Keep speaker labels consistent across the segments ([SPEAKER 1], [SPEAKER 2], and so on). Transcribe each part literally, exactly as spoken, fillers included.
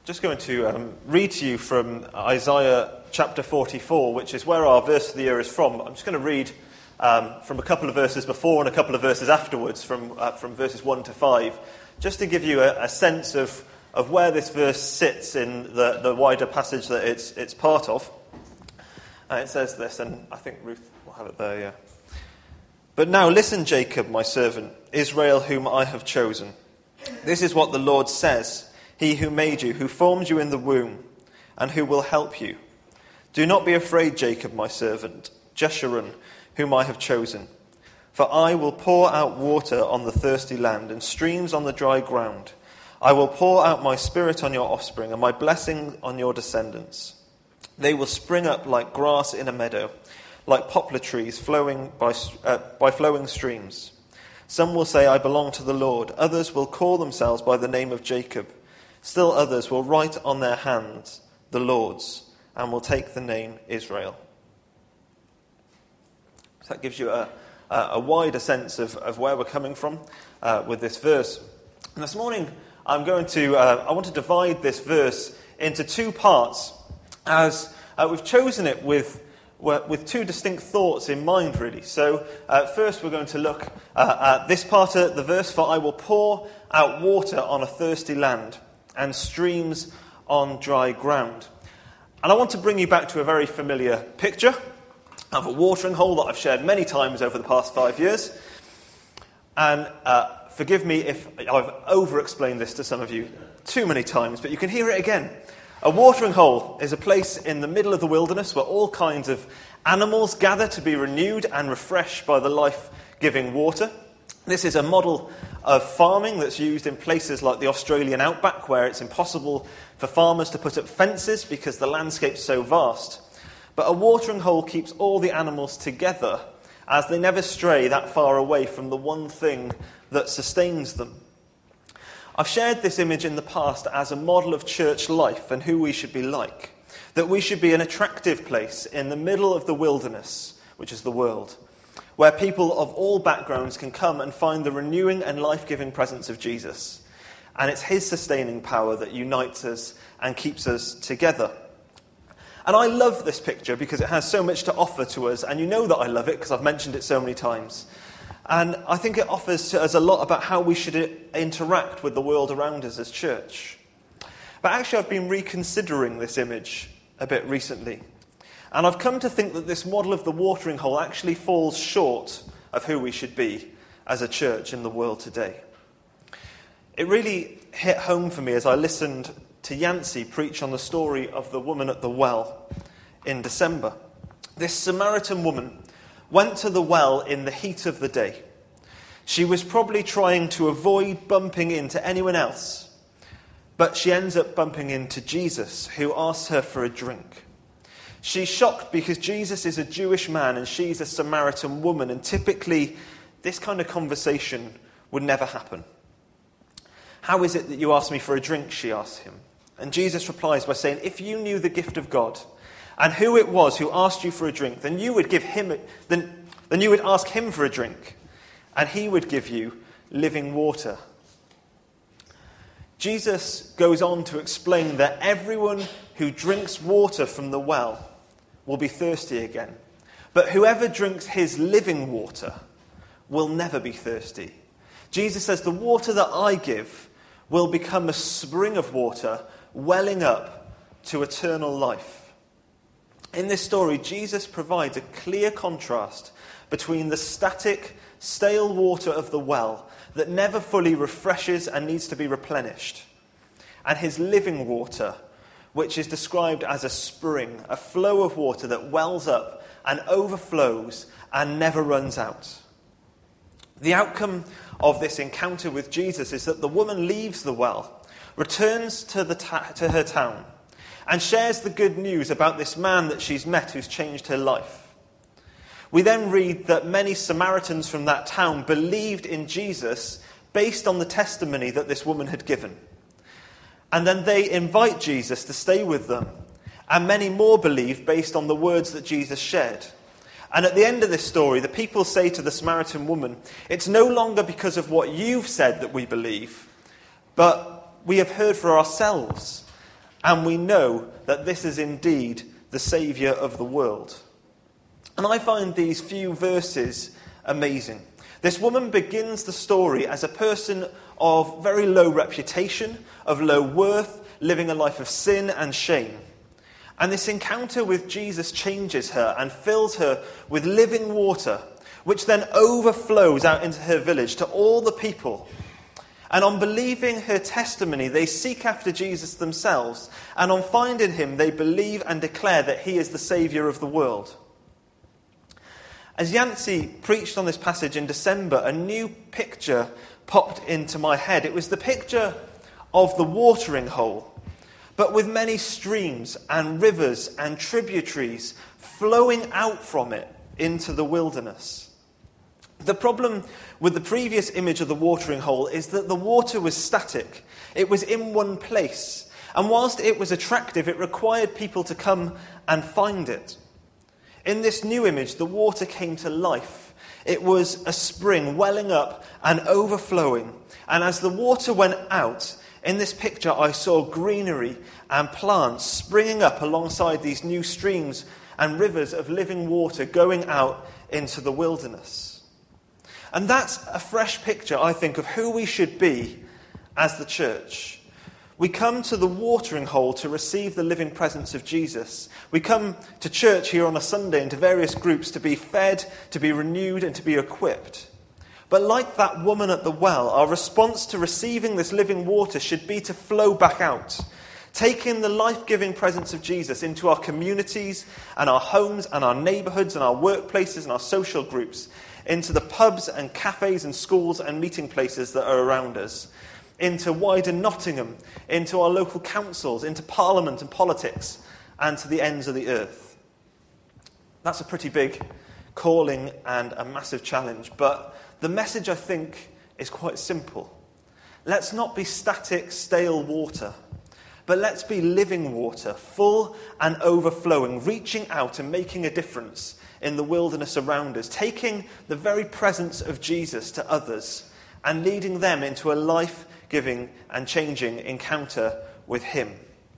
[SPEAKER 1] just going to um, read to you from Isaiah chapter forty-four, which is where our verse of the year is from. I'm just going to read um, from a couple of verses before and a couple of verses afterwards, from uh, from verses one to five, just to give you a, a sense of, of where this verse sits in the, the wider passage that it's it's part of. And it says this, and I think Ruth will have it there, yeah. But now listen, Jacob, my servant, Israel, whom I have chosen. This is what the Lord says, he who made you, who formed you in the womb, and who will help you. Do not be afraid, Jacob, my servant, Jeshurun, whom I have chosen. For I will pour out water on the thirsty land and streams on the dry ground. I will pour out my spirit on your offspring and my blessing on your descendants. They will spring up like grass in a meadow, like poplar trees flowing by, uh, by flowing streams. Some will say, I belong to the Lord. Others will call themselves by the name of Jacob. Still others will write on their hands, the Lord's, and will take the name Israel. So that gives you a, a, a wider sense of, of where we're coming from uh, with this verse. And this morning, I'm going to, uh, I want to divide this verse into two parts, as uh, we've chosen it with with two distinct thoughts in mind, really. So uh, first we're going to look uh, at this part of the verse, for I will pour out water on a thirsty land and streams on dry ground. And I want to bring you back to a very familiar picture of a watering hole that I've shared many times over the past five years. And uh, forgive me if I've over-explained this to some of you too many times, but you can hear it again. A watering hole is a place in the middle of the wilderness where all kinds of animals gather to be renewed and refreshed by the life-giving water. This is a model of farming that's used in places like the Australian outback, where it's impossible for farmers to put up fences because the landscape's so vast. But a watering hole keeps all the animals together as they never stray that far away from the one thing that sustains them. I've shared this image in the past as a model of church life and who we should be like. That we should be an attractive place in the middle of the wilderness, which is the world, where people of all backgrounds can come and find the renewing and life-giving presence of Jesus. And it's his sustaining power that unites us and keeps us together. And I love this picture because it has so much to offer to us, and you know that I love it because I've mentioned it so many times. And I think it offers to us a lot about how we should interact with the world around us as church. But actually, I've been reconsidering this image a bit recently. And I've come to think that this model of the watering hole actually falls short of who we should be as a church in the world today. It really hit home for me as I listened to Yancey preach on the story of the woman at the well in December. This Samaritan woman went to the well in the heat of the day. She was probably trying to avoid bumping into anyone else, but she ends up bumping into Jesus, who asks her for a drink. She's shocked because Jesus is a Jewish man and she's a Samaritan woman, and typically this kind of conversation would never happen. How is it that you ask me for a drink, she asks him. And Jesus replies by saying, if you knew the gift of God, and who it was who asked you for a drink, then you would give him, then, then you would ask him for a drink, and he would give you living water. Jesus goes on to explain that everyone who drinks water from the well will be thirsty again. But whoever drinks his living water will never be thirsty. Jesus says the water that I give will become a spring of water welling up to eternal life. In this story, Jesus provides a clear contrast between the static, stale water of the well that never fully refreshes and needs to be replenished, and his living water, which is described as a spring, a flow of water that wells up and overflows and never runs out. The outcome of this encounter with Jesus is that the woman leaves the well, returns to, the ta- to her town, and shares the good news about this man that she's met who's changed her life. We then read that many Samaritans from that town believed in Jesus based on the testimony that this woman had given. And then they invite Jesus to stay with them, and many more believe based on the words that Jesus shared. And at the end of this story, the people say to the Samaritan woman, it's no longer because of what you've said that we believe, but we have heard for ourselves, and we know that this is indeed the Saviour of the world. And I find these few verses amazing. This woman begins the story as a person of very low reputation, of low worth, living a life of sin and shame. And this encounter with Jesus changes her and fills her with living water, which then overflows out into her village to all the people. And on believing her testimony, they seek after Jesus themselves. And on finding him, they believe and declare that he is the Saviour of the world. As Yancey preached on this passage in December, a new picture popped into my head. It was the picture of the watering hole, but with many streams and rivers and tributaries flowing out from it into the wilderness. The problem with the previous image of the watering hole is that the water was static. It was in one place. And whilst it was attractive, it required people to come and find it. In this new image, the water came to life. It was a spring welling up and overflowing. And as the water went out, in this picture I saw greenery and plants springing up alongside these new streams and rivers of living water going out into the wilderness. And that's a fresh picture, I think, of who we should be as the church. We come to the watering hole to receive the living presence of Jesus. We come to church here on a Sunday and to various groups to be fed, to be renewed, and to be equipped. But like that woman at the well, our response to receiving this living water should be to flow back out, taking the life-giving presence of Jesus into our communities and our homes and our neighbourhoods and our workplaces and our social groups, into the pubs and cafes and schools and meeting places that are around us, into wider Nottingham, into our local councils, into Parliament and politics, and to the ends of the earth. That's a pretty big calling and a massive challenge, but the message, I think, is quite simple. Let's not be static, stale water, but let's be living water, full and overflowing, reaching out and making a difference in the wilderness around us, taking the very presence of Jesus to others and leading them into a life-giving and changing encounter with him.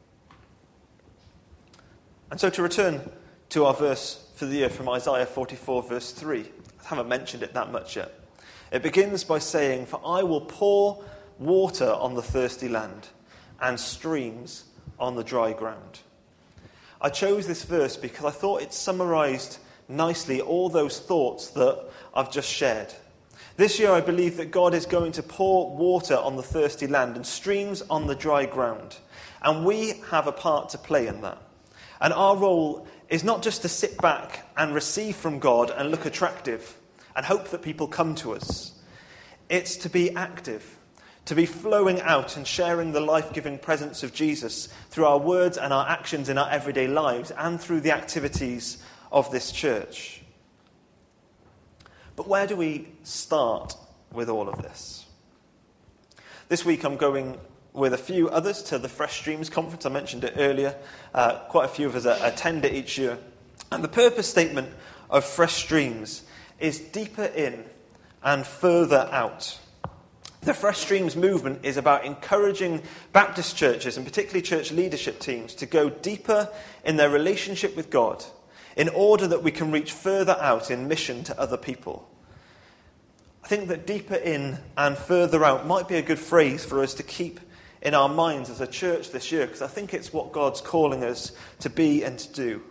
[SPEAKER 1] And so to return to our verse for the year from Isaiah forty-four, verse three, I haven't mentioned it that much yet. It begins by saying, "For I will pour water on the thirsty land and streams on the dry ground." I chose this verse because I thought it summarised nicely all those thoughts that I've just shared. This year I believe that God is going to pour water on the thirsty land and streams on the dry ground. And we have a part to play in that. And our role is not just to sit back and receive from God and look attractive and hope that people come to us. It's to be active, to be flowing out and sharing the life-giving presence of Jesus through our words and our actions in our everyday lives and through the activities of this church. But where do we start with all of this? This week I'm going with a few others to the Fresh Streams conference. I mentioned it earlier. Uh, quite a few of us attend it each year. And the purpose statement of Fresh Streams is deeper in and further out. The Fresh Streams movement is about encouraging Baptist churches, and particularly church leadership teams, to go deeper in their relationship with God in order that we can reach further out in mission to other people. I think that deeper in and further out might be a good phrase for us to keep in our minds as a church this year, because I think it's what God's calling us to be and to do.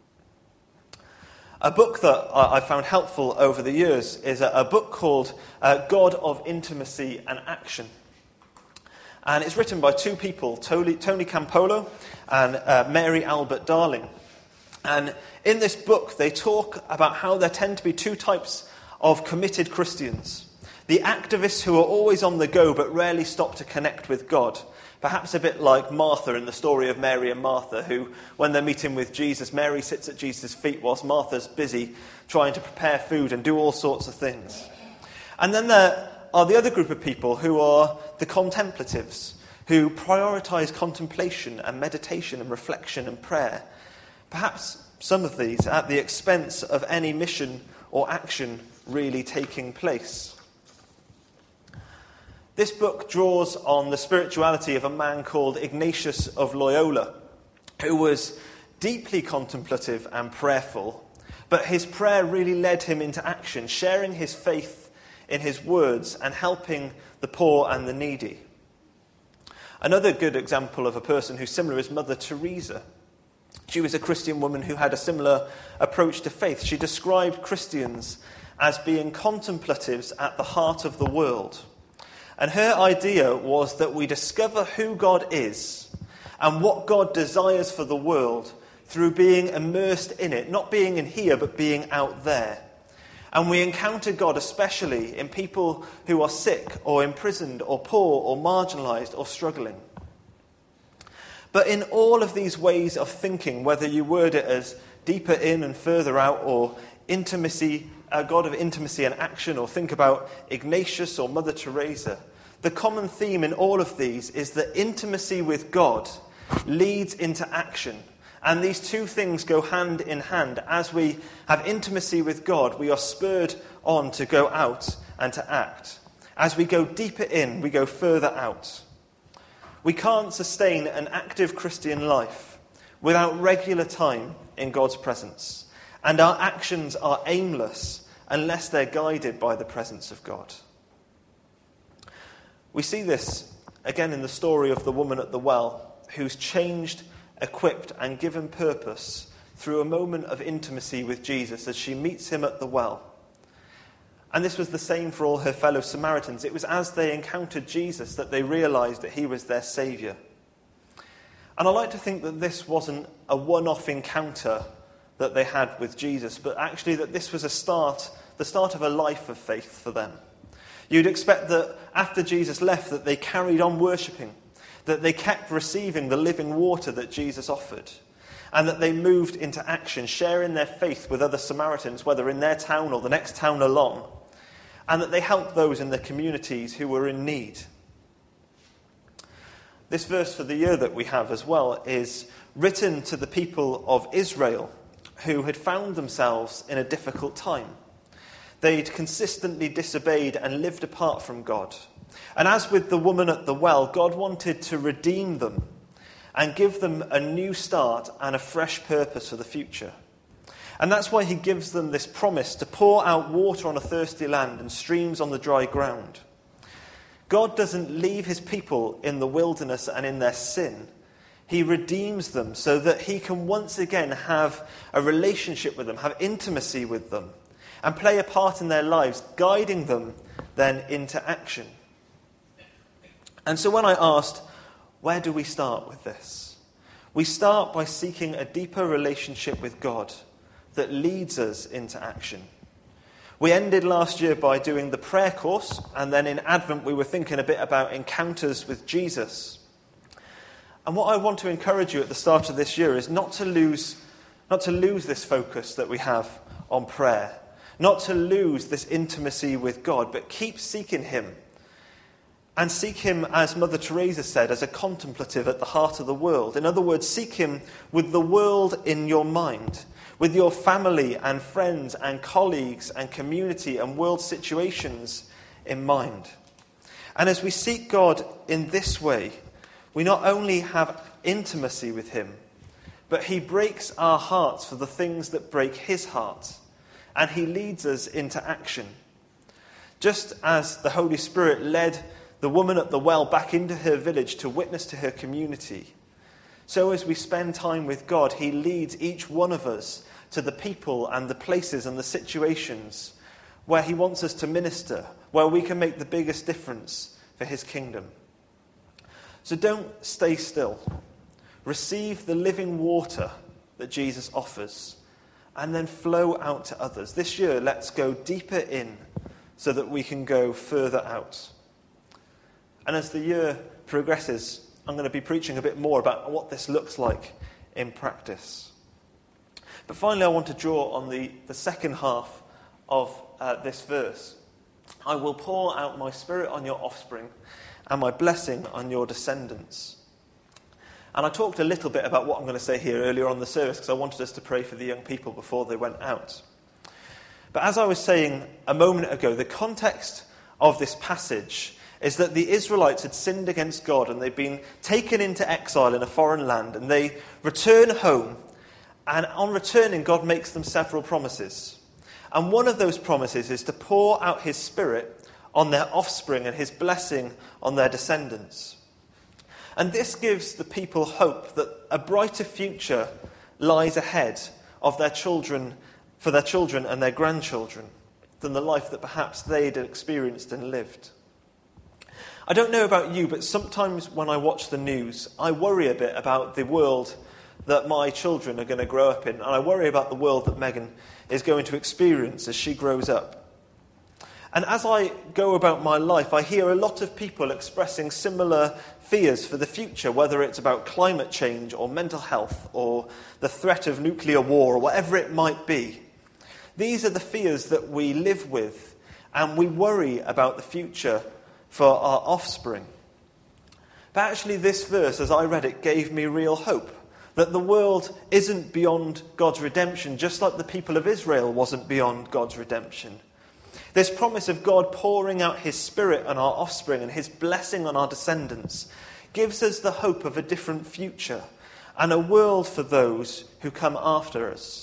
[SPEAKER 1] A book that I found helpful over the years is a book called uh, God of Intimacy and Action. And it's written by two people, Tony, Tony Campolo and uh, Mary Albert Darling. And in this book, they talk about how there tend to be two types of committed Christians. The activists who are always on the go but rarely stop to connect with God. Perhaps a bit like Martha in the story of Mary and Martha, who, when they're meeting with Jesus, Mary sits at Jesus' feet whilst Martha's busy trying to prepare food and do all sorts of things. And then there are the other group of people who are the contemplatives, who prioritise contemplation and meditation and reflection and prayer. Perhaps some of these at the expense of any mission or action really taking place. This book draws on the spirituality of a man called Ignatius of Loyola, who was deeply contemplative and prayerful, but his prayer really led him into action, sharing his faith in his words and helping the poor and the needy. Another good example of a person who's similar is Mother Teresa. She was a Christian woman who had a similar approach to faith. She described Christians as being contemplatives at the heart of the world. And her idea was that we discover who God is and what God desires for the world through being immersed in it, not being in here, but being out there. And we encounter God especially in people who are sick or imprisoned or poor or marginalised or struggling. But in all of these ways of thinking, whether you word it as deeper in and further out, or intimacy, a God of intimacy and action, or think about Ignatius or Mother Teresa, the common theme in all of these is that intimacy with God leads into action. And these two things go hand in hand. As we have intimacy with God, we are spurred on to go out and to act. As we go deeper in, we go further out. We can't sustain an active Christian life without regular time in God's presence. And our actions are aimless unless they're guided by the presence of God. We see this again in the story of the woman at the well, who's changed, equipped and given purpose through a moment of intimacy with Jesus as she meets him at the well. And this was the same for all her fellow Samaritans. It was as they encountered Jesus that they realised that he was their saviour. And I like to think that this wasn't a one-off encounter that they had with Jesus, but actually that this was a start, the start of a life of faith for them. You'd expect that after Jesus left that they carried on worshipping, that they kept receiving the living water that Jesus offered, and that they moved into action, sharing their faith with other Samaritans, whether in their town or the next town along, and that they helped those in their communities who were in need. This verse for the year that we have as well is written to the people of Israel who had found themselves in a difficult time. They'd consistently disobeyed and lived apart from God. And as with the woman at the well, God wanted to redeem them and give them a new start and a fresh purpose for the future. And that's why he gives them this promise to pour out water on a thirsty land and streams on the dry ground. God doesn't leave his people in the wilderness and in their sin. He redeems them so that he can once again have a relationship with them, have intimacy with them, and play a part in their lives, guiding them then into action. And so when I asked, where do we start with this? We start by seeking a deeper relationship with God that leads us into action. We ended last year by doing the prayer course, and then in Advent we were thinking a bit about encounters with Jesus. And what I want to encourage you at the start of this year is not to lose, not to lose this focus that we have on prayer, not to lose this intimacy with God, but keep seeking him. And seek him, as Mother Teresa said, as a contemplative at the heart of the world. In other words, seek him with the world in your mind, with your family and friends and colleagues and community and world situations in mind. And as we seek God in this way, we not only have intimacy with him, but he breaks our hearts for the things that break his heart, and he leads us into action. Just as the Holy Spirit led the woman at the well back into her village to witness to her community, so as we spend time with God, he leads each one of us to the people and the places and the situations where he wants us to minister, where we can make the biggest difference for his kingdom. So don't stay still. Receive the living water that Jesus offers, and then flow out to others. This year, let's go deeper in so that we can go further out. And as the year progresses, I'm going to be preaching a bit more about what this looks like in practice. But finally, I want to draw on the, the second half of uh, this verse. I will pour out my spirit on your offspring and my blessing on your descendants. And I talked a little bit about what I'm going to say here earlier on in the service because I wanted us to pray for the young people before they went out. But as I was saying a moment ago, the context of this passage is that the Israelites had sinned against God and they'd been taken into exile in a foreign land, and they return home, and on returning God makes them several promises. And one of those promises is to pour out his Spirit on their offspring and his blessing on their descendants. And this gives the people hope that a brighter future lies ahead of their children, for their children and their grandchildren, than the life that perhaps they'd experienced and lived. I don't know about you, but sometimes when I watch the news, I worry a bit about the world that my children are going to grow up in, and I worry about the world that Megan is going to experience as she grows up. And as I go about my life, I hear a lot of people expressing similar fears for the future, whether it's about climate change or mental health or the threat of nuclear war or whatever it might be. These are the fears that we live with, and we worry about the future for our offspring. But actually this verse, as I read it, gave me real hope. That the world isn't beyond God's redemption, just like the people of Israel wasn't beyond God's redemption. This promise of God pouring out his Spirit on our offspring and his blessing on our descendants gives us the hope of a different future and a world for those who come after us.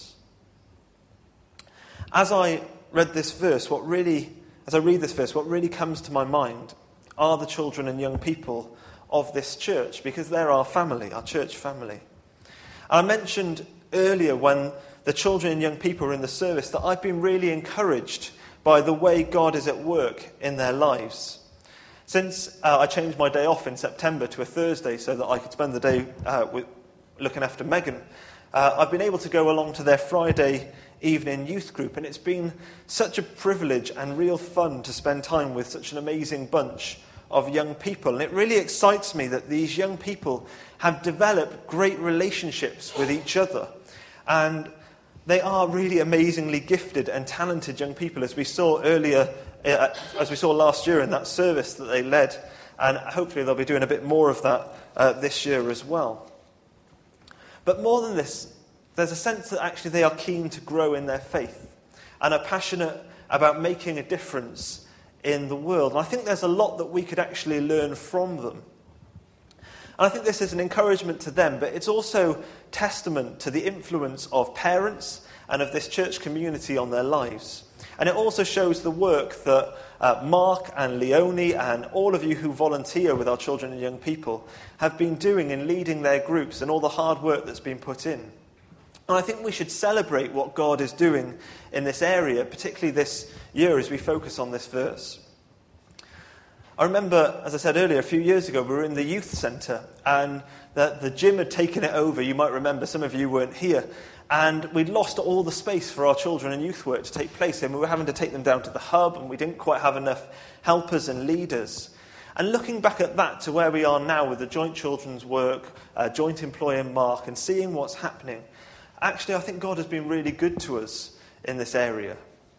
[SPEAKER 1] As I read this verse, what really, as I read this verse, what really comes to my mind are the children and young people of this church, because they're our family, our church family. I mentioned earlier when the children and young people were in the service that I've been really encouraged by the way God is at work in their lives. Since uh, I changed my day off in September to a Thursday so that I could spend the day uh, with, looking after Megan, uh, I've been able to go along to their Friday evening youth group, and it's been such a privilege and real fun to spend time with such an amazing bunch of young people. And it really excites me that these young people have developed great relationships with each other, and they are really amazingly gifted and talented young people, as we saw earlier, uh, as we saw last year in that service that they led, and hopefully they'll be doing a bit more of that uh, this year as well. But more than this, there's a sense that actually they are keen to grow in their faith and are passionate about making a difference in the world. And I think there's a lot that we could actually learn from them. And I think this is an encouragement to them, but it's also testament to the influence of parents and of this church community on their lives. And it also shows the work that uh, Mark and Leonie and all of you who volunteer with our children and young people have been doing in leading their groups and all the hard work that's been put in. And I think we should celebrate what God is doing in this area, particularly this year as we focus on this verse. I remember, as I said earlier, a few years ago, we were in the youth centre, and the, the gym had taken it over. You might remember, some of you weren't here. And we'd lost all the space for our children and youth work to take place in. We were having to take them down to the hub, and we didn't quite have enough helpers and leaders. And looking back at that to where we are now with the joint children's work, uh, joint employer Mark, and seeing what's happening, actually I think God has been really good to us in this area.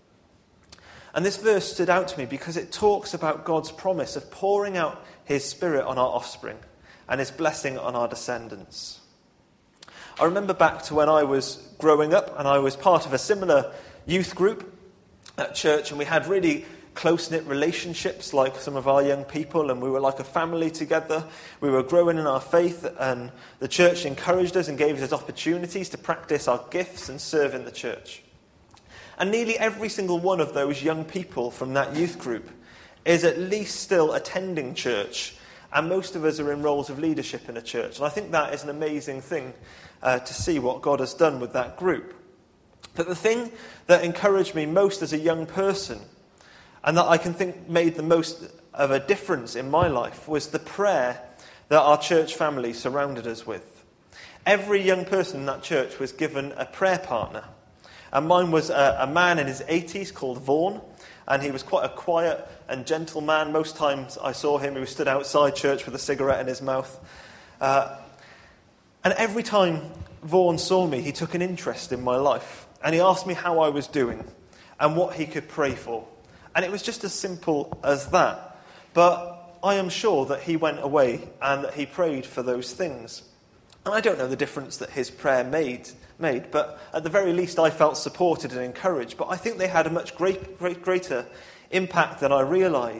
[SPEAKER 1] And this verse stood out to me because it talks about God's promise of pouring out his Spirit on our offspring and his blessing on our descendants. I remember back to when I was growing up, and I was part of a similar youth group at church, and we had really close-knit relationships like some of our young people, and we were like a family together. We were growing in our faith, and the church encouraged us and gave us opportunities to practice our gifts and serve in the church. And nearly every single one of those young people from that youth group is at least still attending church, and most of us are in roles of leadership in a church. And I think that is an amazing thing uh, to see what God has done with that group. But the thing that encouraged me most as a young person, and that I can think made the most of a difference in my life, was the prayer that our church family surrounded us with. Every young person in that church was given a prayer partner. And mine was a, a man in his eighties called Vaughan, and he was quite a quiet and gentle man. Most times I saw him, he was stood outside church with a cigarette in his mouth. Uh, and every time Vaughan saw me, he took an interest in my life, and he asked me how I was doing and what he could pray for. And it was just as simple as that. But I am sure that he went away and that he prayed for those things. And I don't know the difference that his prayer made, made, but at the very least I felt supported and encouraged. But I think they had a much great, great, greater impact than I realised.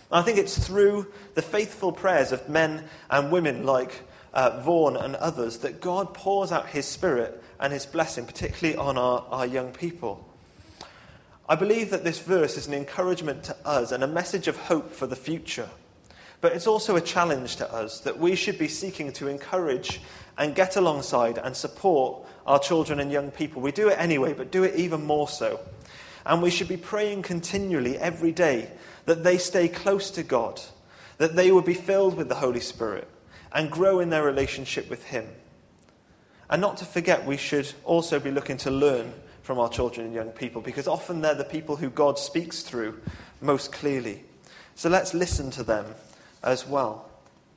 [SPEAKER 1] And I think it's through the faithful prayers of men and women like uh, Vaughan and others that God pours out his Spirit and his blessing, particularly on our, our young people. I believe that this verse is an encouragement to us and a message of hope for the future. But it's also a challenge to us that we should be seeking to encourage and get alongside and support our children and young people. We do it anyway, but do it even more so. And we should be praying continually every day that they stay close to God, that they would be filled with the Holy Spirit and grow in their relationship with him. And not to forget, we should also be looking to learn from our children and young people, because often they're the people who God speaks through most clearly. So let's listen to them as well.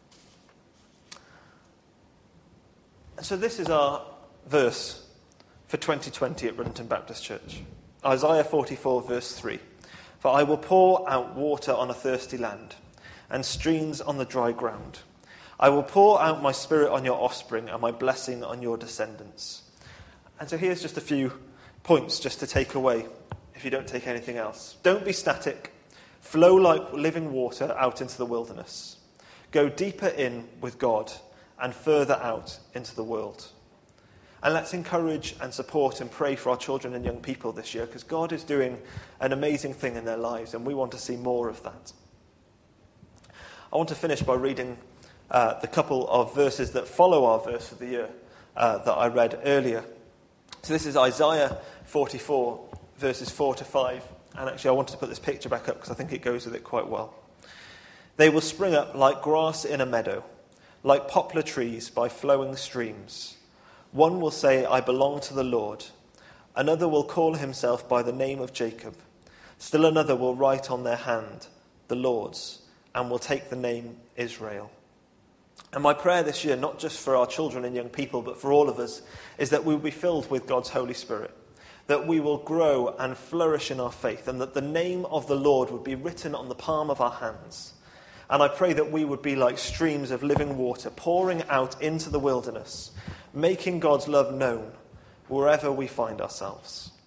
[SPEAKER 1] So this is our verse for twenty twenty at Runnington Baptist Church. Isaiah forty-four, verse three. For I will pour out water on a thirsty land, and streams on the dry ground. I will pour out my Spirit on your offspring, and my blessing on your descendants. And so here's just a few points just to take away, if you don't take anything else. Don't be static. Flow like living water out into the wilderness. Go deeper in with God and further out into the world. And let's encourage and support and pray for our children and young people this year, because God is doing an amazing thing in their lives, and we want to see more of that. I want to finish by reading uh, the couple of verses that follow our verse of the year uh, that I read earlier. So this is Isaiah forty-four, verses four to five. And actually I wanted to put this picture back up because I think it goes with it quite well. They will spring up like grass in a meadow, like poplar trees by flowing streams. One will say, I belong to the Lord. Another will call himself by the name of Jacob. Still another will write on their hand, the Lord's, and will take the name Israel. And my prayer this year, not just for our children and young people, but for all of us, is that we will be filled with God's Holy Spirit, that we will grow and flourish in our faith, and that the name of the Lord would be written on the palm of our hands. And I pray that we would be like streams of living water pouring out into the wilderness, making God's love known wherever we find ourselves.